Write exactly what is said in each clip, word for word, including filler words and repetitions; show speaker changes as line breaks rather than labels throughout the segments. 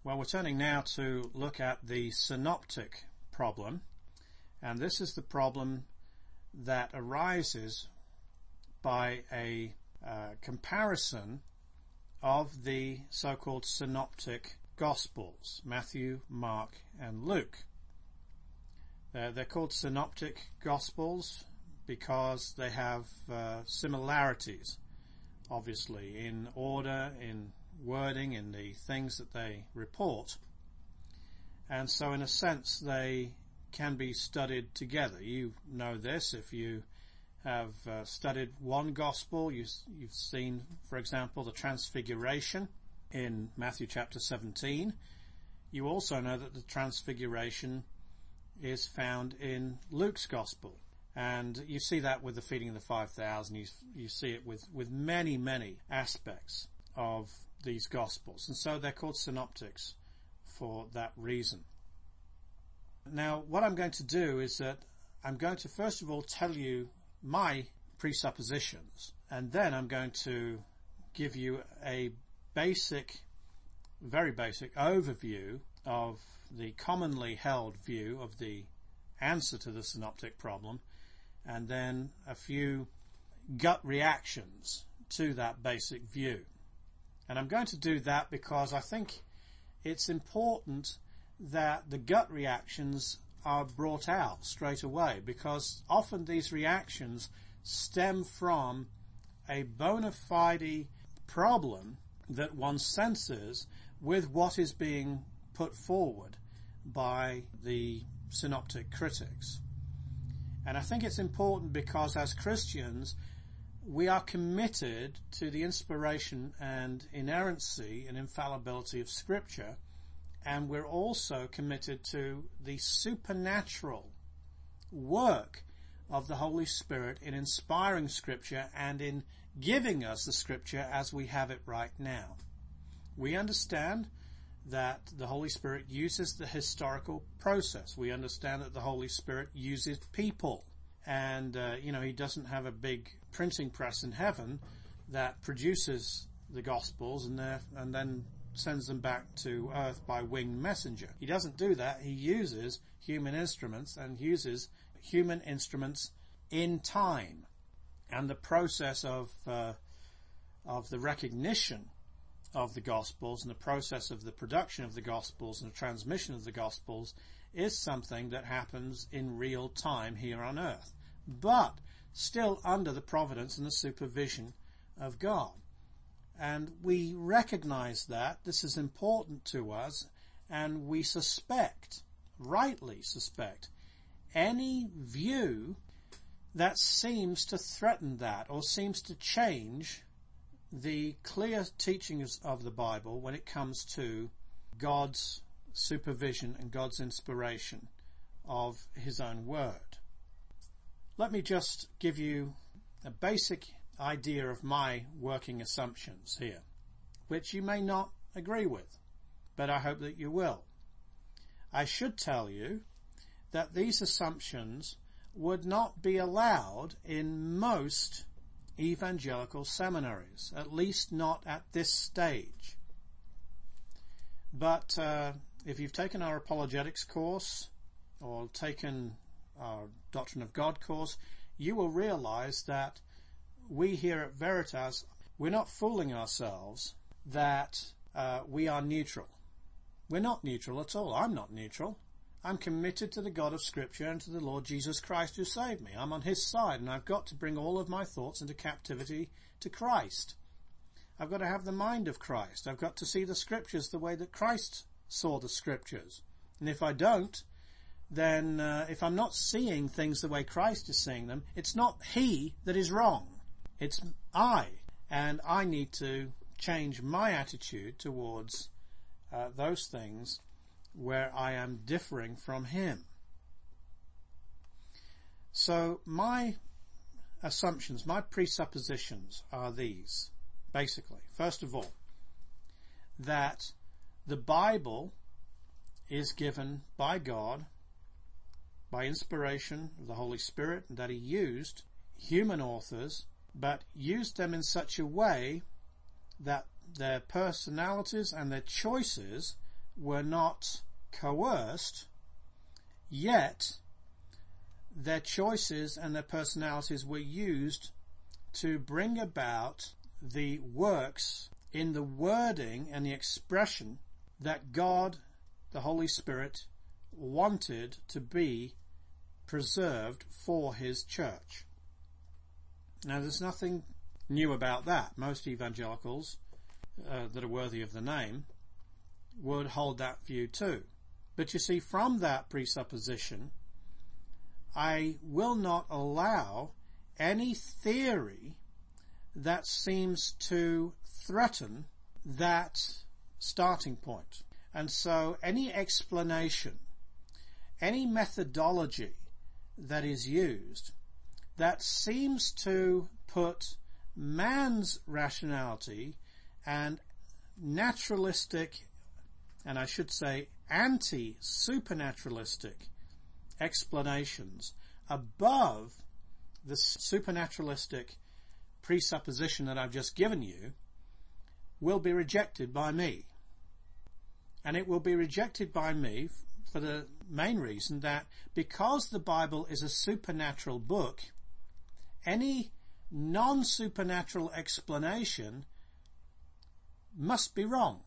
Well, we're turning now to look at the synoptic problem, and this is the problem that arises by a uh, comparison of the so-called synoptic Gospels, Matthew, Mark, and Luke. Uh, they're called synoptic Gospels because they have uh, similarities, obviously, in order, in wording, in the things that they report. And so in a sense they can be studied together. You know this if you have uh, studied one gospel. You, you've seen, for example, the Transfiguration in Matthew chapter seventeen. You also know that the Transfiguration is found in Luke's gospel. And you see that with the feeding of the five thousand. You, you see it with, with many, many aspects of these Gospels. And so they're called synoptics for that reason. Now, what I'm going to do is that I'm going to first of all tell you my presuppositions, and then I'm going to give you a basic, very basic overview of the commonly held view of the answer to the synoptic problem, and then a few gut reactions to that basic view. And I'm going to do that because I think it's important that the gut reactions are brought out straight away, because often these reactions stem from a bona fide problem that one senses with what is being put forward by the synoptic critics. And I think it's important because as Christians, we are committed to the inspiration and inerrancy and infallibility of Scripture, and we're also committed to the supernatural work of the Holy Spirit in inspiring Scripture and in giving us the Scripture as we have it right now. We understand that the Holy Spirit uses the historical process. We understand that the Holy Spirit uses people. And, uh, you know, he doesn't have a big printing press in heaven that produces the Gospels and, and then sends them back to earth by winged messenger. He doesn't do that. He uses human instruments and uses human instruments in time. And the process of, uh, of the recognition of the Gospels and the process of the production of the Gospels and the transmission of the Gospels is something that happens in real time here on earth, but still under the providence and the supervision of God. And we recognize that this is important to us, and we suspect, rightly suspect, any view that seems to threaten that or seems to change the clear teachings of the Bible when it comes to God's supervision and God's inspiration of His own Word. Let me just give you a basic idea of my working assumptions here, which you may not agree with, but I hope that you will. I should tell you that these assumptions would not be allowed in most evangelical seminaries, at least not at this stage. But uh, if you've taken our apologetics course or taken our Doctrine of God course, you will realize that we here at Veritas, we're not fooling ourselves that uh, we are neutral. We're not neutral at all. I'm not neutral. I'm committed to the God of Scripture and to the Lord Jesus Christ who saved me. I'm on His side, and I've got to bring all of my thoughts into captivity to Christ. I've got to have the mind of Christ. I've got to see the Scriptures the way that Christ saw the Scriptures. And if I don't, then uh, if I'm not seeing things the way Christ is seeing them, it's not He that is wrong. It's I. And I need to change my attitude towards uh, those things where I am differing from Him. So my assumptions, my presuppositions are these, basically. First of all, that the Bible is given by God, by inspiration of the Holy Spirit, and that He used human authors, but used them in such a way that their personalities and their choices were not coerced, yet their choices and their personalities were used to bring about the works in the wording and the expression that God, the Holy Spirit, wanted to be preserved for his church. Now, there's nothing new about that. Most evangelicals uh, that are worthy of the name would hold that view too. But you see, from that presupposition, I will not allow any theory that seems to threaten that starting point. And so any explanation, any methodology that is used that seems to put man's rationality and naturalistic, and I should say anti-supernaturalistic explanations above the supernaturalistic presupposition that I've just given you will be rejected by me. And it will be rejected by me for the main reason that because the Bible is a supernatural book, any non-supernatural explanation must be wrong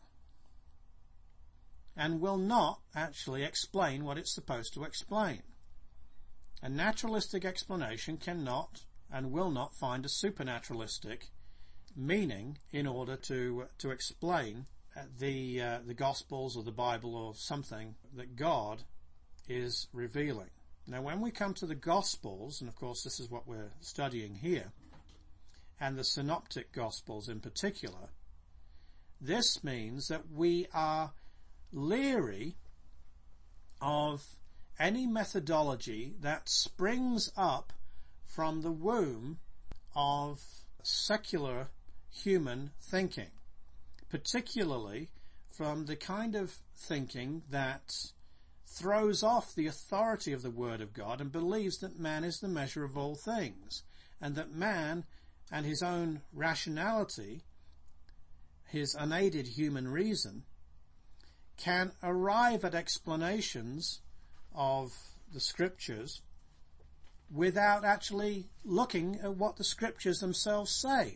and will not actually explain what it's supposed to explain. A naturalistic explanation cannot and will not find a supernaturalistic meaning in order to to explain the uh, the Gospels or the Bible or something that God is revealing. Now, when we come to the Gospels, and of course this is what we're studying here, and the Synoptic Gospels in particular, this means that we are leery of any methodology that springs up from the womb of secular human thinking, particularly from the kind of thinking that throws off the authority of the Word of God and believes that man is the measure of all things, and that man and his own rationality, his unaided human reason, can arrive at explanations of the Scriptures without actually looking at what the Scriptures themselves say.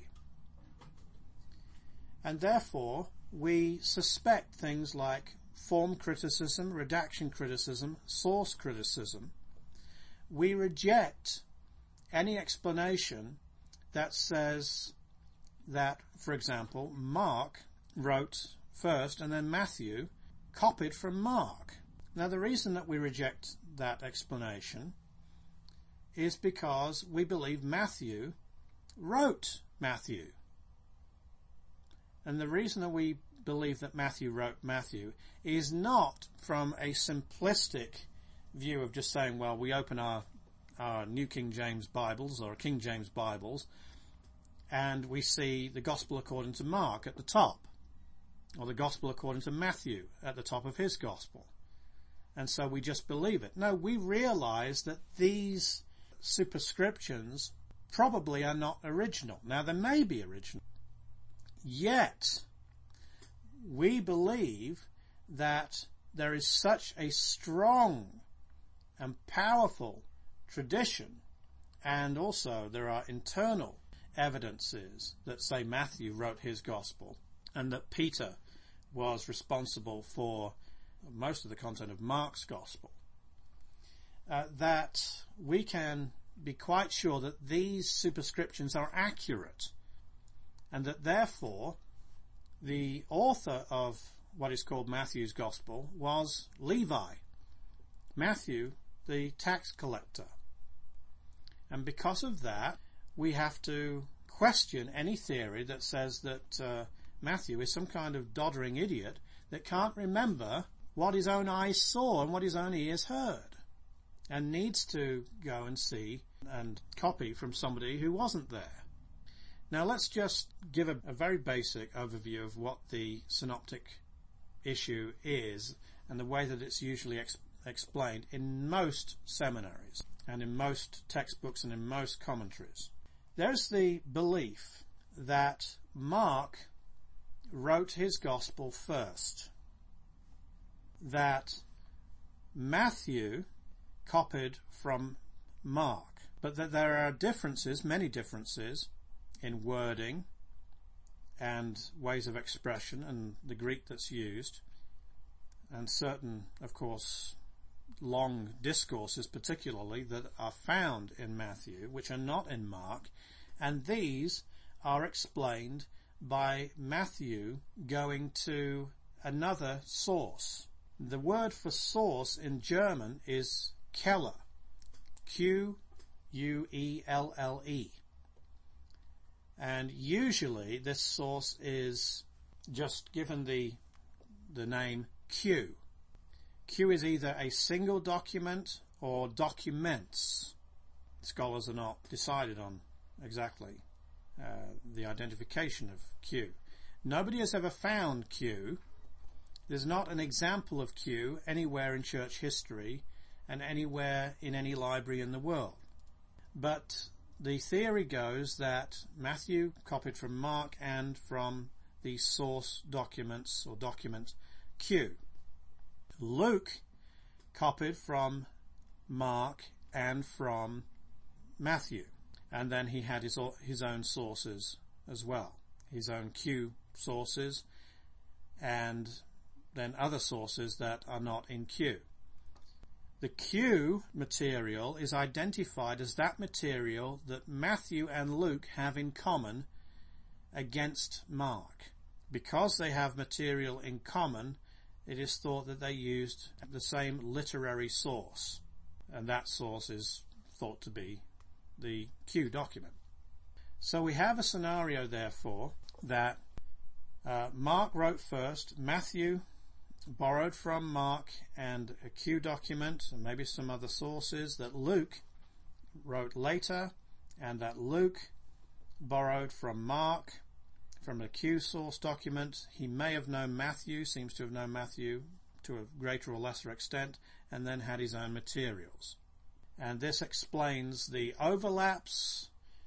And therefore, we suspect things like form criticism, redaction criticism, source criticism. We reject any explanation that says that, for example, Mark wrote first and then Matthew copied from Mark. Now, the reason that we reject that explanation is because we believe Matthew wrote Matthew. And the reason that we believe that Matthew wrote Matthew is not from a simplistic view of just saying, well, we open our, our New King James Bibles or King James Bibles and we see the Gospel according to Mark at the top, or the Gospel according to Matthew at the top of his Gospel. And so we just believe it. No, we realize that these superscriptions probably are not original. Now, they may be original. Yet, we believe that there is such a strong and powerful tradition, and also there are internal evidences that say Matthew wrote his Gospel, and that Peter was responsible for most of the content of Mark's Gospel, uh, that we can be quite sure that these superscriptions are accurate, and that therefore the author of what is called Matthew's Gospel was Levi, Matthew the tax collector. And because of that, we have to question any theory that says that uh, Matthew is some kind of doddering idiot that can't remember what his own eyes saw and what his own ears heard, and needs to go and see and copy from somebody who wasn't there. Now, let's just give a, a very basic overview of what the synoptic issue is and the way that it's usually ex- explained in most seminaries and in most textbooks and in most commentaries. There's the belief that Mark wrote his Gospel first. that Matthew copied from Mark, but that there are differences, many differences, in wording and ways of expression and the Greek that's used, and certain, of course, long discourses particularly that are found in Matthew, which are not in Mark, and these are explained by Matthew going to another source. The word for source in German is Quelle, Q U E L L E. And usually this source is just given the the name Q. Q is either a single document or documents. Scholars are not decided on exactly uh, the identification of Q. Nobody has ever found Q. There's not an example of Q anywhere in church history and anywhere in any library in the world. But the theory goes that Matthew copied from Mark and from the source documents or document Q. Luke copied from Mark and from Matthew, and then he had his his own sources as well, his own Q sources, and then other sources that are not in Q. The Q material is identified as that material that Matthew and Luke have in common against Mark. Because they have material in common, it is thought that they used the same literary source, and that source is thought to be the Q document. So we have a scenario, therefore, that uh, Mark wrote first, Matthew borrowed from Mark and a Q document, and maybe some other sources that Luke wrote later, and that Luke borrowed from Mark from a Q source document. He may have known Matthew, seems to have known Matthew to a greater or lesser extent, and then had his own materials. And this explains the overlaps,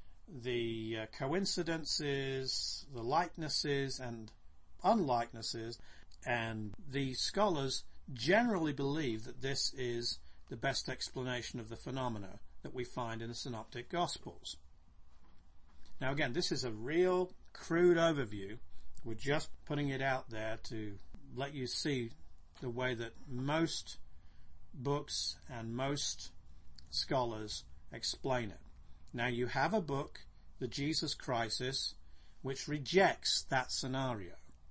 the uh, coincidences, the likenesses and unlikenesses, and the scholars generally believe that this is the best explanation of the phenomena that we find in the Synoptic Gospels. Now again, this is a real crude overview. We're just putting it out there to let you see the way that most books and most scholars explain it. Now you have a book, The Jesus Crisis, which rejects that scenario.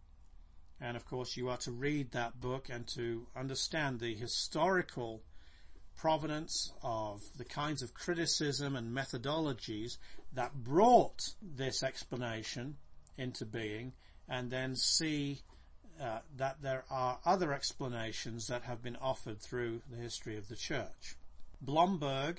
And of course you are to read that book and to understand the historical provenance of the kinds of criticism and methodologies that brought this explanation into being, and then see uh, that there are other explanations that have been offered through the history of the church. Blomberg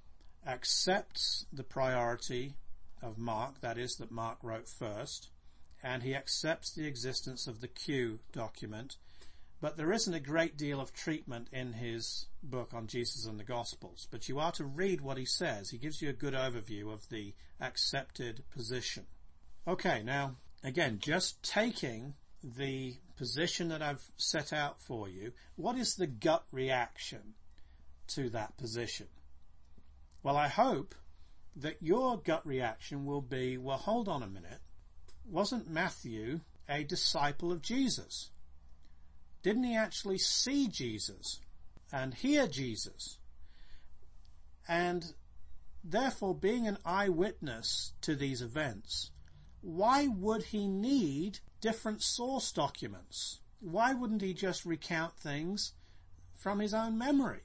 accepts the priority of Mark, that is, that Mark wrote first, and he accepts the existence of the Q document, but there isn't a great deal of treatment in his book on Jesus and the Gospels. But you are to read what he says. He gives you a good overview of the accepted position. Okay, now, again, just taking the position that I've set out for you, what is the gut reaction to that position? Well, I hope that your gut reaction will be, well, hold on a minute. Wasn't Matthew a disciple of Jesus? Didn't he actually see Jesus and hear Jesus? And therefore, being an eyewitness to these events, why would he need different source documents? Why wouldn't he just recount things from his own memory?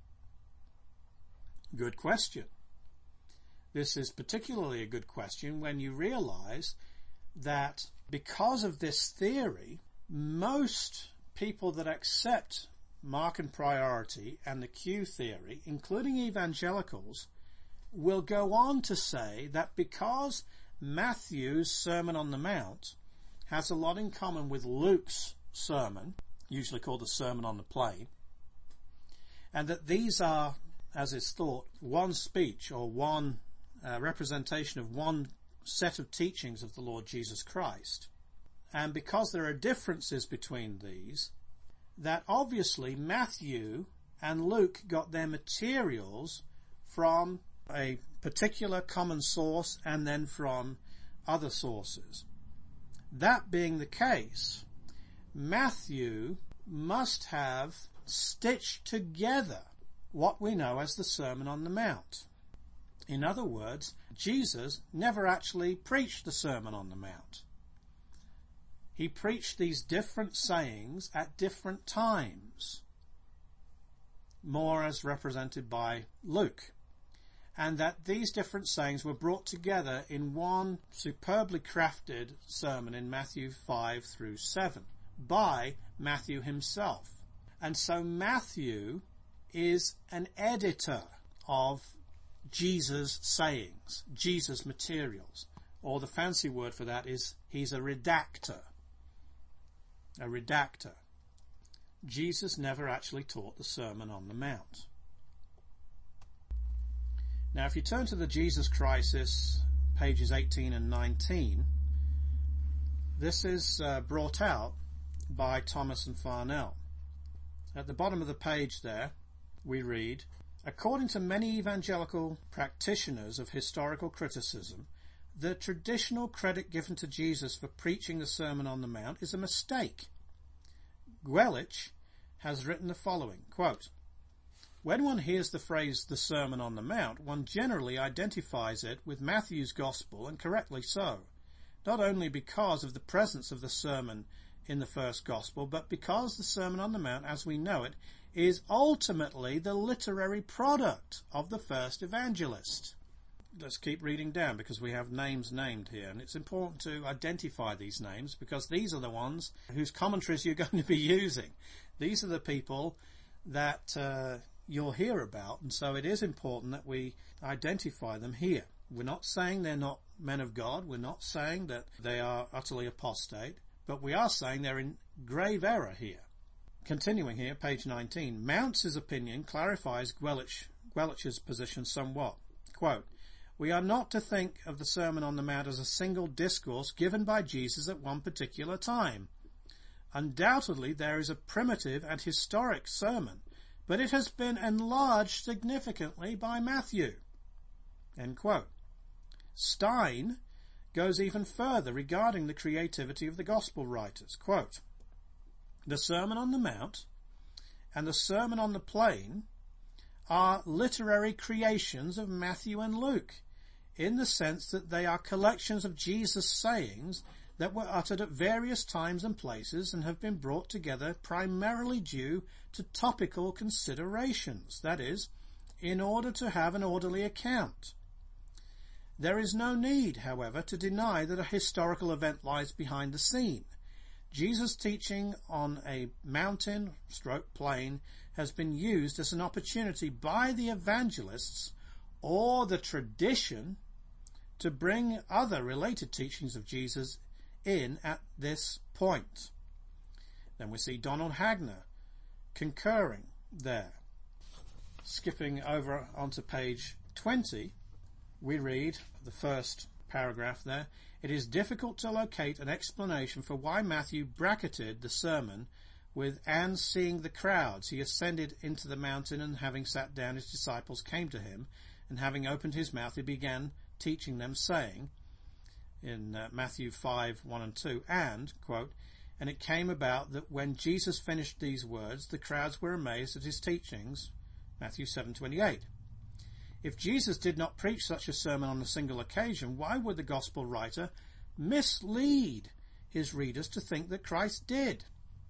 Good question. This is particularly a good question when you realize that because of this theory, most people that accept Mark and priority and the Q theory, including evangelicals, will go on to say that because Matthew's Sermon on the Mount has a lot in common with Luke's sermon, usually called the Sermon on the Plain, and that these are, as is thought, one speech or one uh, representation of one set of teachings of the Lord Jesus Christ. And because there are differences between these, that obviously Matthew and Luke got their materials from a particular common source and then from other sources. That being the case, Matthew must have stitched together what we know as the Sermon on the Mount. In other words, Jesus never actually preached the Sermon on the Mount. He preached these different sayings at different times, more as represented by Luke, and that these different sayings were brought together in one superbly crafted sermon in Matthew five through seven by Matthew himself. And so Matthew is an editor of Jesus' sayings, Jesus' materials, or the fancy word for that is he's a redactor. A redactor. Jesus never actually taught the Sermon on the Mount. Now, if you turn to the Jesus Crisis, pages eighteen and nineteen, this is uh, brought out by Thomas and Farnell. At the bottom of the page there, we read, according to many evangelical practitioners of historical criticism, the traditional credit given to Jesus for preaching the Sermon on the Mount is a mistake. Gwelich has written the following, quote, when one hears the phrase the Sermon on the Mount, one generally identifies it with Matthew's Gospel, and correctly so, not only because of the presence of the sermon in the first Gospel, but because the Sermon on the Mount, as we know it, is ultimately the literary product of the first evangelist. Let's keep reading down because we have names named here, and it's important to identify these names because these are the ones whose commentaries you're going to be using. These are the people that uh, you'll hear about, and so it is important that we identify them here. We're not saying they're not men of God. We're not saying that they are utterly apostate, but we are saying they're in grave error here. Continuing here, page nineteen, Mounce's opinion clarifies Gwelich, Gwelich's position somewhat. Quote, we are not to think of the Sermon on the Mount as a single discourse given by Jesus at one particular time. Undoubtedly, there is a primitive and historic sermon, but it has been enlarged significantly by Matthew. End quote. Stein goes even further regarding the creativity of the Gospel writers. Quote, the Sermon on the Mount and the Sermon on the Plain are literary creations of Matthew and Luke, in the sense that they are collections of Jesus' sayings that were uttered at various times and places and have been brought together primarily due to topical considerations, that is, in order to have an orderly account. There is no need, however, to deny that a historical event lies behind the scene. Jesus' teaching on a mountain stroke plain has been used as an opportunity by the evangelists or the tradition to bring other related teachings of Jesus in at this point. Then we see Donald Hagner concurring there. Skipping over onto page twenty, we read the first paragraph there. It is difficult to locate an explanation for why Matthew bracketed the sermon with, and seeing the crowds, he ascended into the mountain, and having sat down, his disciples came to him, and having opened his mouth, he began teaching them, saying, in uh, Matthew five, one and two, and, quote, and it came about that when Jesus finished these words, the crowds were amazed at his teachings, Matthew seven, twenty-eight. If Jesus did not preach such a sermon on a single occasion, why would the gospel writer mislead his readers to think that Christ did?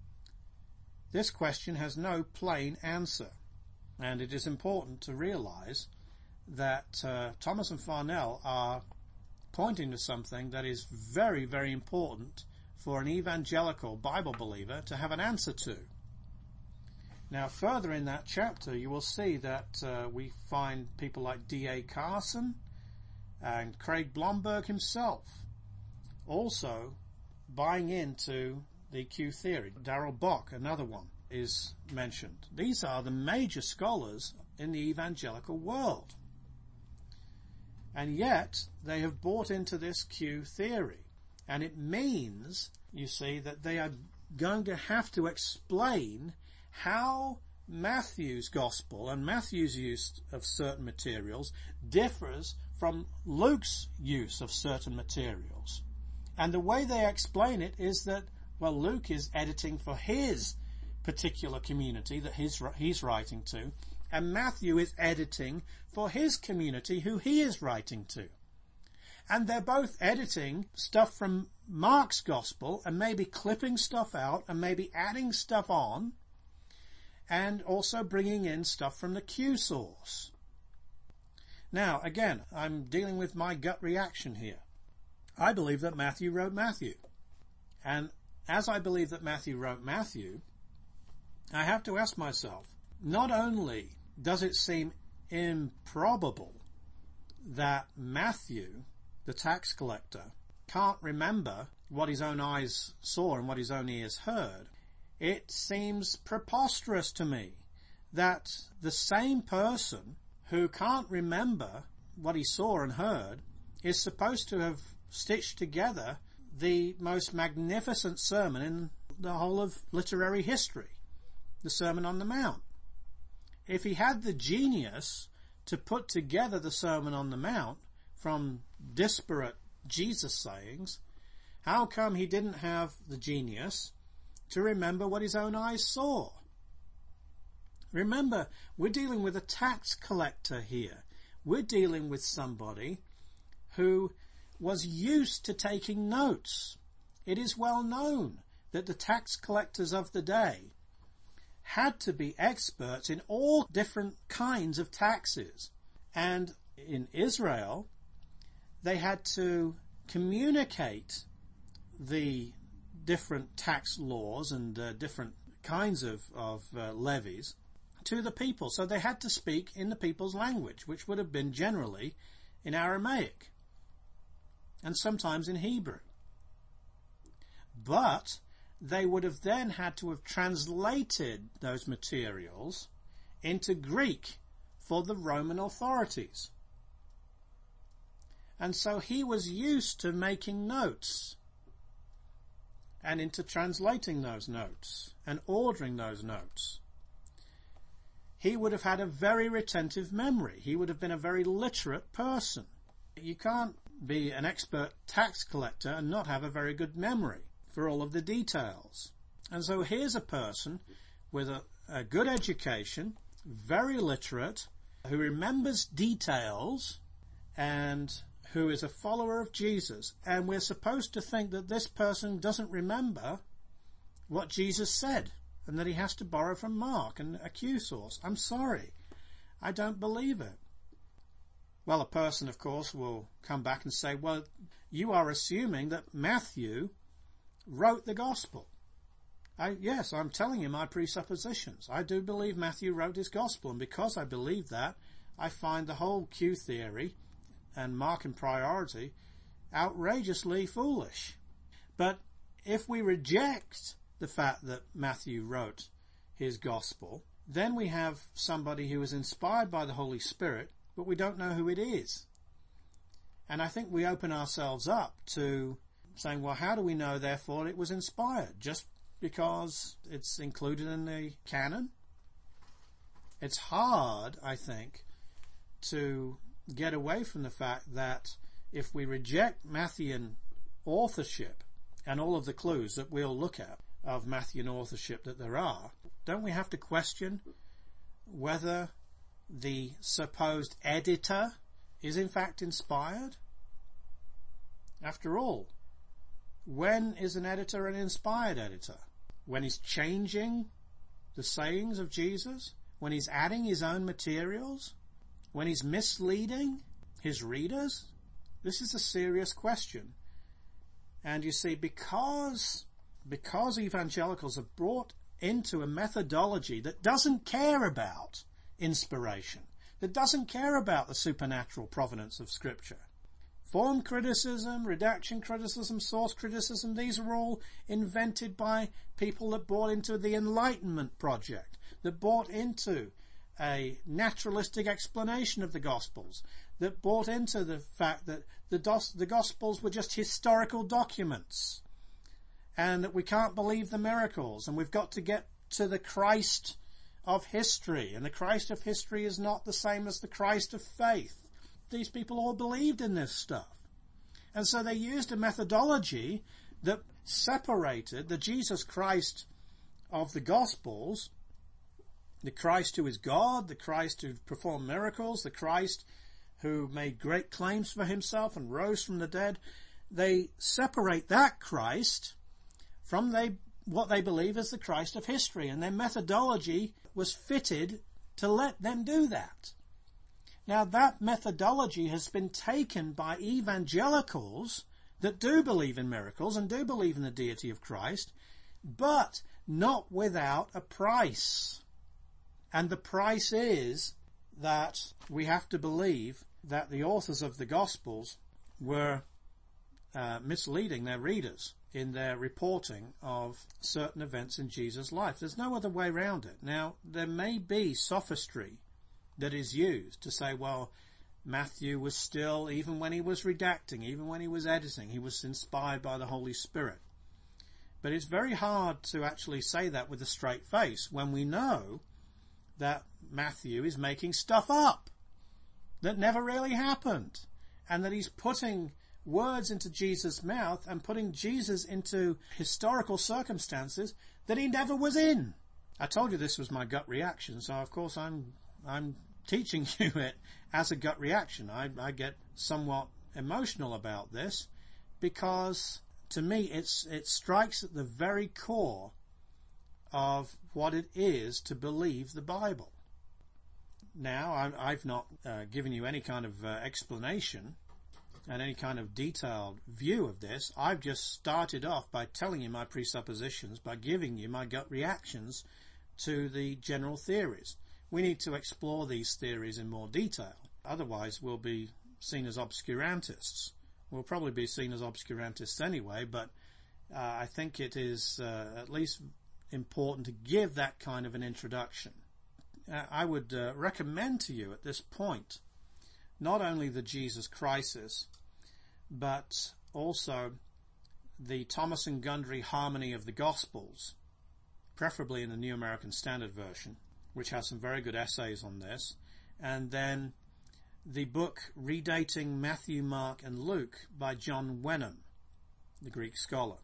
This question has no plain answer, and it is important to realize that uh, Thomas and Farnell are pointing to something that is very, very important for an evangelical Bible believer to have an answer to. Now, further in that chapter, you will see that uh, we find people like D A Carson and Craig Blomberg himself also buying into the Q theory. Darrell Bock, another one, is mentioned. These are the major scholars in the evangelical world. And yet, they have bought into this Q theory. And it means, you see, that they are going to have to explain how Matthew's gospel and Matthew's use of certain materials differs from Luke's use of certain materials. And the way they explain it is that, well, Luke is editing for his particular community that he's, he's writing to, and Matthew is editing for his community who he is writing to. And they're both editing stuff from Mark's gospel and maybe clipping stuff out and maybe adding stuff on, and also bringing in stuff from the Q source. Now, again, I'm dealing with my gut reaction here. I believe that Matthew wrote Matthew. And as I believe that Matthew wrote Matthew, I have to ask myself, not only does it seem improbable that Matthew, the tax collector, can't remember what his own eyes saw and what his own ears heard, it seems preposterous to me that the same person who can't remember what he saw and heard is supposed to have stitched together the most magnificent sermon in the whole of literary history, the Sermon on the Mount. If he had the genius to put together the Sermon on the Mount from disparate Jesus sayings, how come he didn't have the genius to remember what his own eyes saw? Remember, we're dealing with a tax collector here. We're dealing with somebody who was used to taking notes. It is well known that the tax collectors of the day had to be experts in all different kinds of taxes. And in Israel, they had to communicate the different tax laws and uh, different kinds of, of uh, levies to the people. So they had to speak in the people's language, which would have been generally in Aramaic and sometimes in Hebrew. But they would have then had to have translated those materials into Greek for the Roman authorities. And so he was used to making notes and into translating those notes and ordering those notes. He would have had a very retentive memory. He would have been a very literate person. You can't be an expert tax collector and not have a very good memory for all of the details. And so here's a person with a, a good education, very literate, who remembers details and who is a follower of Jesus. And we're supposed to think that this person doesn't remember what Jesus said and that he has to borrow from Mark and a Q source. I'm sorry. I don't believe it. Well, a person, of course, will come back and say, well, you are assuming that Matthew wrote the gospel. I, yes, I'm telling you my presuppositions. I do believe Matthew wrote his gospel, and because I believe that, I find the whole Q theory and Markan priority outrageously foolish. But if we reject the fact that Matthew wrote his gospel, then we have somebody who is inspired by the Holy Spirit, but we don't know who it is. And I think we open ourselves up to saying, well, how do we know, therefore, it was inspired? Just because it's included in the canon? It's hard, I think, to get away from the fact that if we reject Matthean authorship and all of the clues that we'll look at of Matthean authorship that there are, don't we have to question whether the supposed editor is in fact inspired? After all, when is an editor an inspired editor? When he's changing the sayings of Jesus? When he's adding his own materials? When he's misleading his readers? This is a serious question. And you see, because, because evangelicals are brought into a methodology that doesn't care about inspiration, that doesn't care about the supernatural provenance of Scripture. Form criticism, redaction criticism, source criticism, these are all invented by people that bought into the Enlightenment project, that bought into a naturalistic explanation of the Gospels, that bought into the fact that the, dos- the Gospels were just historical documents and that we can't believe the miracles, and we've got to get to the Christ of history, and the Christ of history is not the same as the Christ of faith. These people all believed in this stuff. And so they used a methodology that separated the Jesus Christ of the Gospels, the Christ who is God, the Christ who performed miracles, the Christ who made great claims for himself and rose from the dead. They separate that Christ from they, what they believe is the Christ of history, and their methodology was fitted to let them do that. Now that methodology has been taken by evangelicals that do believe in miracles and do believe in the deity of Christ, but not without a price. And the price is that we have to believe that the authors of the Gospels were uh, misleading their readers in their reporting of certain events in Jesus' life. There's no other way around it. Now, there may be sophistry that is used to say, well, Matthew was still, even when he was redacting, even when he was editing, he was inspired by the Holy Spirit. But it's very hard to actually say that with a straight face when we know that Matthew is making stuff up that never really happened, and that he's putting words into Jesus' mouth and putting Jesus into historical circumstances that he never was in. I told you this was my gut reaction, so of course I'm I'm teaching you it as a gut reaction. I, I get somewhat emotional about this because to me it's it strikes at the very core of what it is to believe the Bible. Now, I, I've not uh, given you any kind of uh, explanation and any kind of detailed view of this. I've just started off by telling you my presuppositions, by giving you my gut reactions to the general theories. We need to explore these theories in more detail. Otherwise, we'll be seen as obscurantists. We'll probably be seen as obscurantists anyway, but uh, I think it is uh, at least important to give that kind of an introduction. Uh, I would uh, recommend to you at this point not only the Jesus Crisis, but also the Thomas and Gundry Harmony of the Gospels, preferably in the New American Standard Version, which has some very good essays on this, and then the book Redating Matthew, Mark and Luke by John Wenham, the Greek scholar.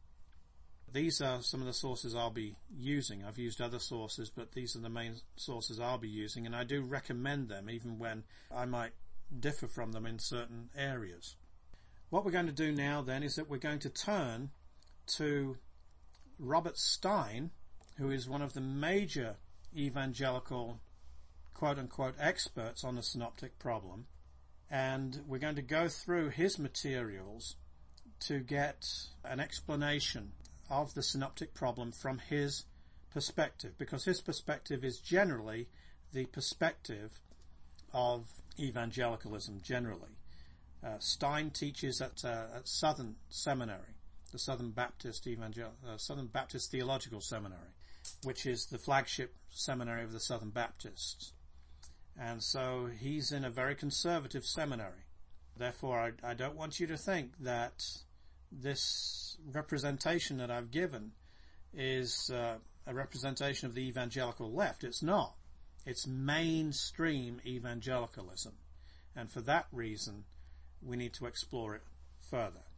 These are some of the sources I'll be using. I've used other sources, but these are the main sources I'll be using, and I do recommend them even when I might differ from them in certain areas. What we're going to do now then is that we're going to turn to Robert Stein, who is one of the major evangelical quote-unquote experts on the synoptic problem, and we're going to go through his materials to get an explanation of the synoptic problem from his perspective, because his perspective is generally the perspective of evangelicalism generally. Uh, Stein teaches at, uh, at Southern Seminary, the Southern Baptist Evangel- uh, Southern Baptist Theological Seminary, which is the flagship seminary of the Southern Baptists. And so he's in a very conservative seminary. Therefore, I, I don't want you to think that this representation that I've given is uh, a representation of the evangelical left. It's not. It's mainstream evangelicalism. And for that reason, we need to explore it further.